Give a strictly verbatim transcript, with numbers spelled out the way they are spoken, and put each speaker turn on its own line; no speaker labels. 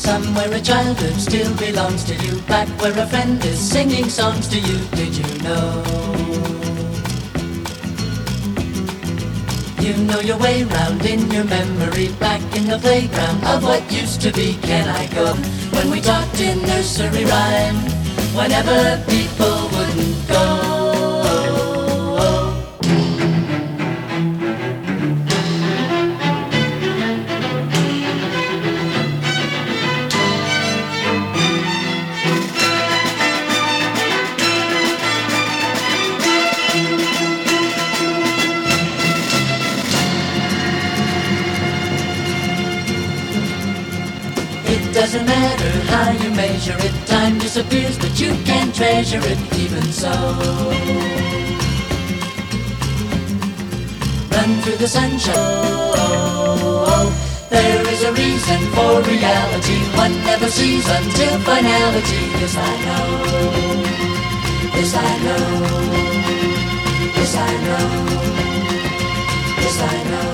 Somewhere a childhood still belongs to you, back where a friend is singing songs to you. Did you know? You know your way round in your memory, back in the playground of what used to be. Can I go? When we talked in nursery rhyme, whenever people wouldn't go. It doesn't matter how you measure it, time disappears but you can treasure it even so. Run through the sunshine. There is a reason for reality one never sees until finality. This I know, this I know, this I know, this I know.